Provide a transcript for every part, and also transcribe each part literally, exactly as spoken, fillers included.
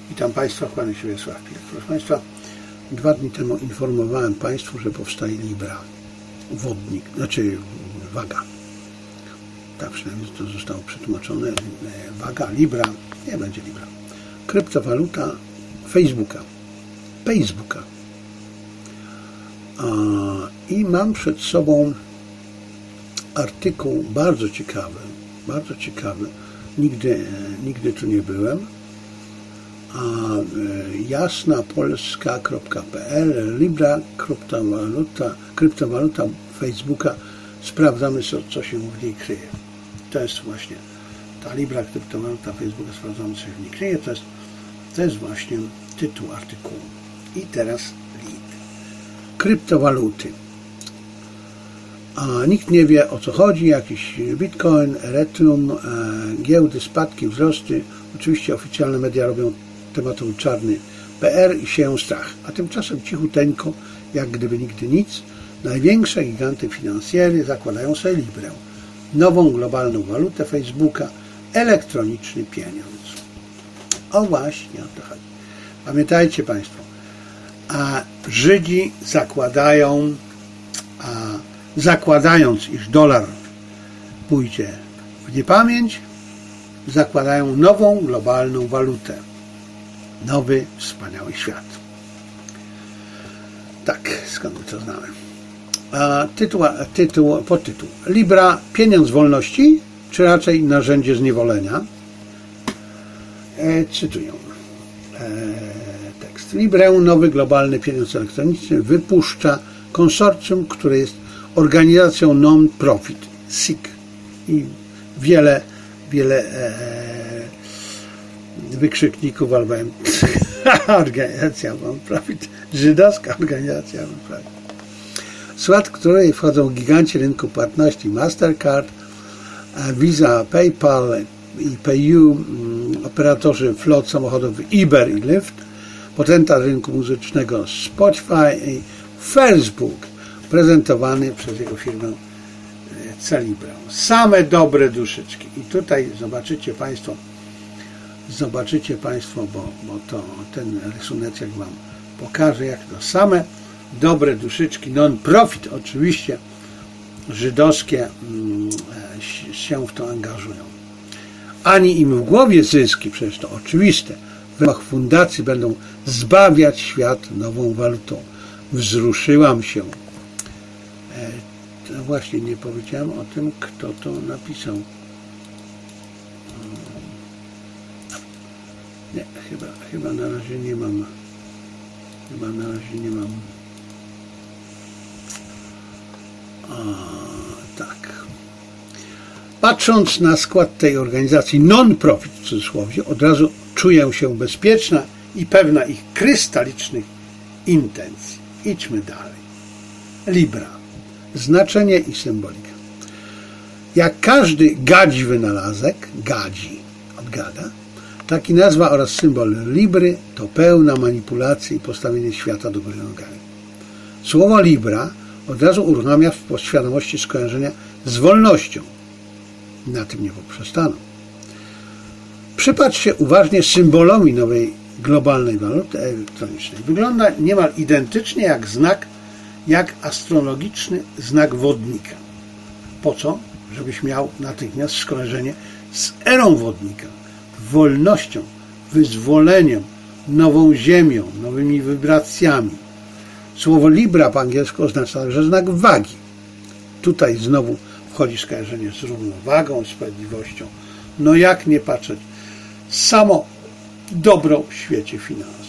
Witam Państwa, kłaniam się Wiesław Pilek. Proszę Państwa, dwa dni temu informowałem Państwu, że powstaje Libra, wodnik, znaczy waga. Tak przynajmniej to zostało przetłumaczone. Waga, Libra, nie będzie Libra. Kryptowaluta Facebooka. Facebooka. I mam przed sobą artykuł bardzo ciekawy, bardzo ciekawy. Nigdy, nigdy tu nie byłem. A jasnapolska kropka p l, Libra, kryptowaluta, kryptowaluta Facebooka. Sprawdzamy, co, co się w niej kryje. To jest właśnie ta Libra, kryptowaluta Facebooka. Sprawdzamy, co się w niej kryje. To jest, to jest właśnie tytuł artykułu. I teraz link. Kryptowaluty. A nikt nie wie, o co chodzi. Jakiś Bitcoin, Ethereum, e, giełdy, spadki, wzrosty. Oczywiście oficjalne media robią tematowy czarny P R i sieją strach. A tymczasem cichuteńko, jak gdyby nigdy nic, największe giganty finansjery zakładają sobie Librę, nową globalną walutę Facebooka, elektroniczny pieniądz. O właśnie o to chodzi. Pamiętajcie Państwo, a Żydzi zakładają, a zakładając, iż dolar pójdzie w niepamięć, zakładają nową globalną walutę. Nowy, wspaniały świat. Tak, skąd my to znamy. A tytuł, tytuł, podtytuł. Libra, pieniądz wolności, czy raczej narzędzie zniewolenia? E, cytuję e, tekst. Librę, nowy globalny pieniądz elektroniczny, wypuszcza konsorcjum, które jest organizacją non-profit, S I C. I wiele, wiele e, wykrzykników, albo organizacja non-profit, żydowska organizacja non-profit. W skład której wchodzą giganci rynku płatności Mastercard, Visa, PayPal i PayU, operatorzy flot samochodowych Uber i Lyft, potentat rynku muzycznego Spotify i Facebook, prezentowany przez jego firmę Celibrę. Same dobre duszyczki. I tutaj zobaczycie Państwo, zobaczycie Państwo, bo, bo to ten rysuneczek Wam pokaże, jak to same dobre duszyczki, non-profit oczywiście, żydowskie się w to angażują. Ani im w głowie zyski, przecież to oczywiste, w ramach fundacji będą zbawiać świat nową walutą. Wzruszyłam się. To właśnie nie powiedziałem o tym, kto to napisał. Nie, chyba, chyba na razie nie mam. Chyba na razie nie mam. A, tak. Patrząc na skład tej organizacji non-profit w cudzysłowie, od razu czuję się bezpieczna i pewna ich krystalicznych intencji. Idźmy dalej. Libra. Znaczenie i symbolika. Jak każdy gadzi wynalazek, gadzi, odgada, taki nazwa oraz symbol Libry to pełna manipulacja i postawienie świata do góry nogami. Słowo Libra od razu uruchamia w podświadomości skojarzenia z wolnością. Na tym nie poprzestaną. Przypatrzcie uważnie symbolowi nowej globalnej waluty elektronicznej. Wygląda niemal identycznie jak znak, jak astrologiczny znak wodnika. Po co? Żebyś miał natychmiast skojarzenie z erą wodnika, wolnością, wyzwoleniem, nową ziemią, nowymi wibracjami. Słowo Libra po angielsku oznacza także znak wagi. Tutaj znowu wchodzi skojarzenie z równowagą, sprawiedliwością. No jak nie patrzeć? Samo dobro w świecie finansów.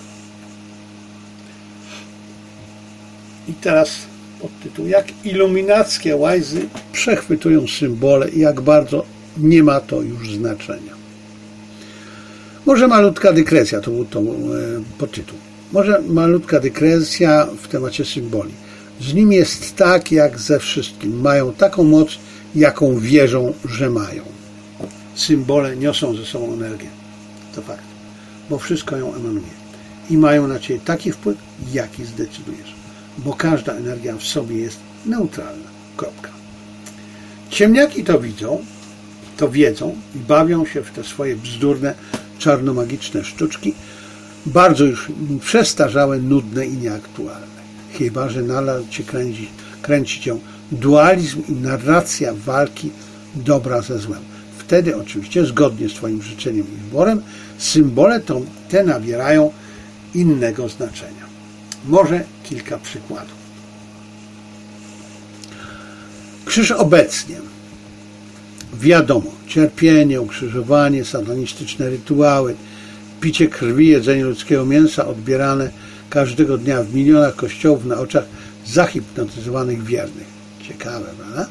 I teraz podtytuł. Jak iluminackie łajzy przechwytują symbole i jak bardzo nie ma to już znaczenia. Może malutka dygresja, to był to e, podtytuł. Może malutka dygresja w temacie symboli. Z nim jest tak jak ze wszystkim. Mają taką moc, jaką wierzą, że mają. Symbole niosą ze sobą energię. To fakt. Bo wszystko ją emanuje. I mają na Ciebie taki wpływ, jaki zdecydujesz. Bo każda energia w sobie jest neutralna. Kropka. Ciemniaki to widzą, to wiedzą i bawią się w te swoje bzdurne czarnomagiczne sztuczki, bardzo już przestarzałe, nudne i nieaktualne. Chyba że nadal cię kręci, kręci cię dualizm i narracja walki dobra ze złem. Wtedy oczywiście, zgodnie z twoim życzeniem i wyborem, symbole to, te nabierają innego znaczenia. Może kilka przykładów. Krzyż obecnie. Wiadomo, cierpienie, ukrzyżowanie, satanistyczne rytuały, picie krwi, jedzenie ludzkiego mięsa odbierane każdego dnia w milionach kościołów na oczach zahipnotyzowanych wiernych. Ciekawe, prawda?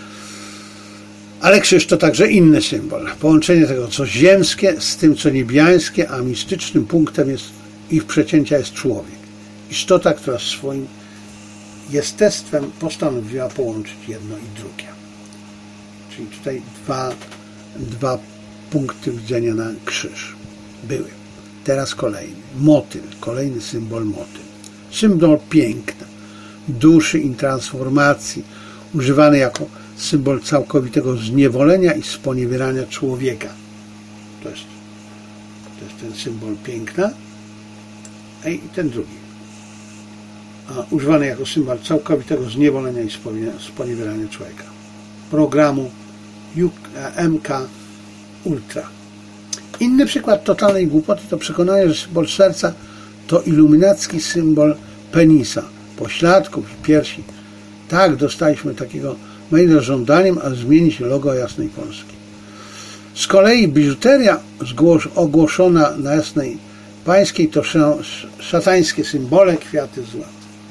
Ale krzyż to także inny symbol. Połączenie tego, co ziemskie z tym, co niebiańskie, a mistycznym punktem jest ich przecięcia jest człowiek. Istota, która swoim jestestwem postanowiła połączyć jedno i drugie. Czyli tutaj dwa, dwa punkty widzenia na krzyż były. Teraz kolejny. Motyl. Kolejny symbol motyl. Symbol piękna, duszy i transformacji, używany jako symbol całkowitego zniewolenia i sponiewierania człowieka. To jest, to jest ten symbol piękna. I ten drugi. A, używany jako symbol całkowitego zniewolenia i sponiewierania człowieka. Programu M K Ultra. Inny przykład totalnej głupoty to przekonanie, że symbol serca to iluminacki symbol penisa, pośladków i piersi. Tak, dostaliśmy takiego maila z żądaniem, a zmienić logo Jasnej Polski. Z kolei biżuteria ogłoszona na Jasnej Pańskiej to szatańskie symbole, kwiaty zła.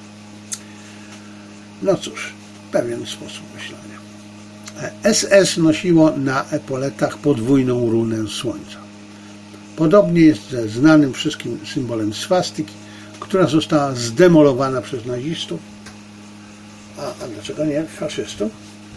No cóż, pewien sposób myślenia. S S nosiło na epoletach podwójną runę słońca. Podobnie jest ze znanym wszystkim symbolem swastyki, która została zdemolowana przez nazistów, a, a dlaczego nie faszystów?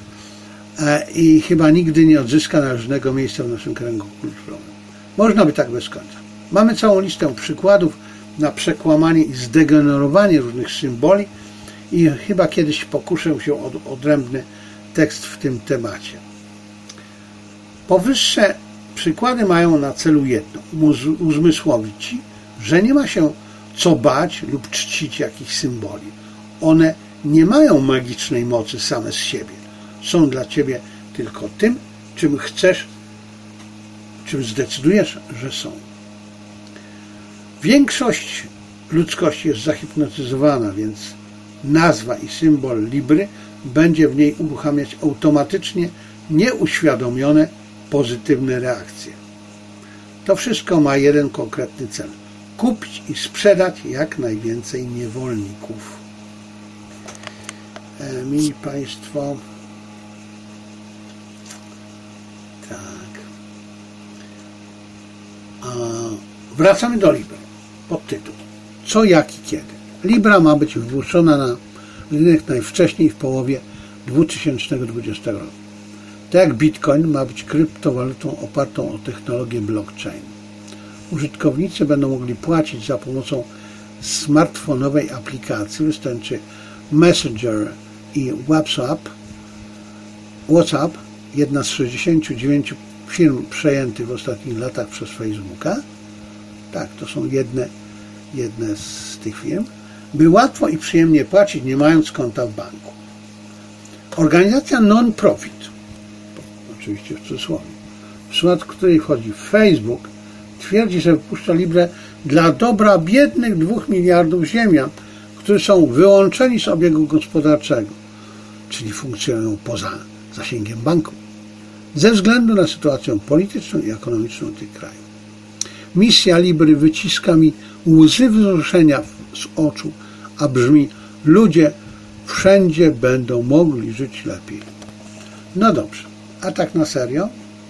I chyba nigdy nie odzyska należnego miejsca w naszym kręgu kulturowym. Można by tak bez końca. Mamy całą listę przykładów na przekłamanie i zdegenerowanie różnych symboli i chyba kiedyś pokuszę się o odrębny tekst w tym temacie. Powyższe przykłady mają na celu jedno: uzmysłowić ci, że nie ma się co bać lub czcić jakichś symboli. One nie mają magicznej mocy same z siebie. Są dla ciebie tylko tym, czym chcesz, czym zdecydujesz, że są. Większość ludzkości jest zahipnotyzowana, więc nazwa i symbol Libry będzie w niej uruchamiać automatycznie nieuświadomione pozytywne reakcje. To wszystko ma jeden konkretny cel: kupić i sprzedać jak najwięcej niewolników. E, mili Państwo, tak. A wracamy do Libry. Podtytuł: Co, jak i kiedy. Libra ma być wypuszczona na rynek najwcześniej w połowie dwa tysiące dwudziestego roku. Tak jak Bitcoin ma być kryptowalutą opartą o technologię blockchain. Użytkownicy będą mogli płacić za pomocą smartfonowej aplikacji. Wystarczy Messenger i WhatsApp. WhatsApp, jedna z sześćdziesięciu dziewięciu firm przejętych w ostatnich latach przez Facebooka. Tak, to są jedne, jedne z tych firm. By łatwo i przyjemnie płacić, nie mając konta w banku. Organizacja non-profit, oczywiście w cudzysłowie, w skład której wchodzi Facebook, twierdzi, że wypuszcza Librę dla dobra biednych dwóch miliardów ziemian, którzy są wyłączeni z obiegu gospodarczego, czyli funkcjonują poza zasięgiem banku, ze względu na sytuację polityczną i ekonomiczną tych krajów. Misja Libry wyciska mi łzy wzruszenia z oczu, a brzmi: ludzie wszędzie będą mogli żyć lepiej. No dobrze, a tak na serio?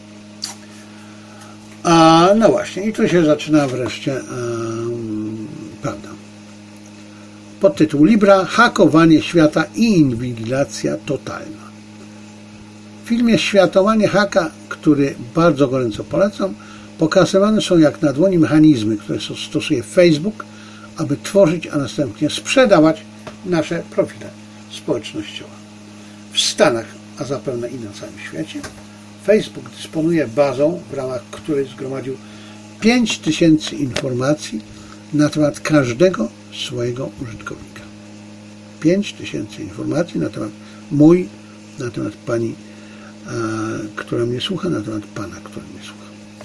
A no właśnie, i tu się zaczyna wreszcie um, prawda. Podtytuł: Libra, hakowanie świata i inwigilacja totalna. W filmie Światowanie haka, który bardzo gorąco polecam, pokazywane są jak na dłoni mechanizmy, które stosuje Facebook, aby tworzyć, a następnie sprzedawać nasze profile społecznościowe. W Stanach, a zapewne i na całym świecie, Facebook dysponuje bazą, w ramach której zgromadził pięć tysięcy informacji na temat każdego swojego użytkownika. pięć tysięcy informacji na temat mój, na temat pani, e, która mnie słucha, na temat pana, który mnie słucha.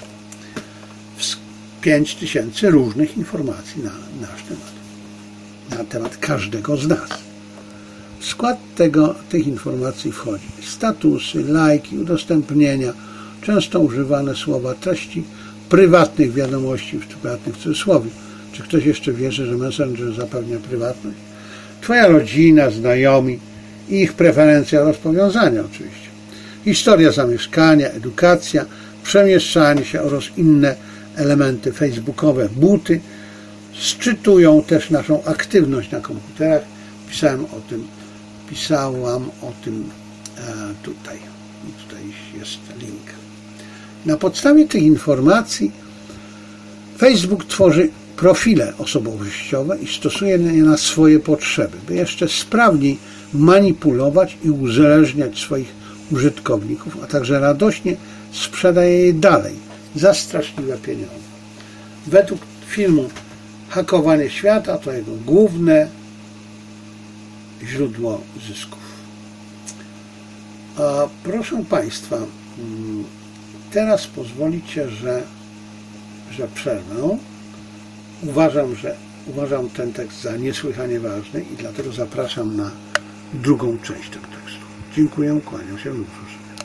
pięć tysięcy różnych informacji na nasz temat. Na temat każdego z nas. W skład tego, tych informacji wchodzi statusy, lajki, udostępnienia, często używane słowa, treści prywatnych wiadomości, prywatnych w cudzysłowie. Czy ktoś jeszcze wierzy, że Messenger zapewnia prywatność? Twoja rodzina, znajomi i ich preferencja rozpowiązania oczywiście. Historia zamieszkania, edukacja, przemieszczanie się oraz inne elementy facebookowe, buty szczytują też naszą aktywność na komputerach. Pisałem o tym, pisałam o tym e, tutaj. I tutaj jest link. Na podstawie tych informacji Facebook tworzy profile osobowościowe i stosuje je na swoje potrzeby, by jeszcze sprawniej manipulować i uzależniać swoich użytkowników, a także radośnie sprzedaje je dalej za straszliwe pieniądze. Według filmu Hakowanie świata to jego główne źródło zysków. A proszę Państwa, teraz pozwolicie, że, że przerwę. Uważam, że uważam ten tekst za niesłychanie ważny i dlatego zapraszam na drugą część tego tekstu. Dziękuję, kłaniam się.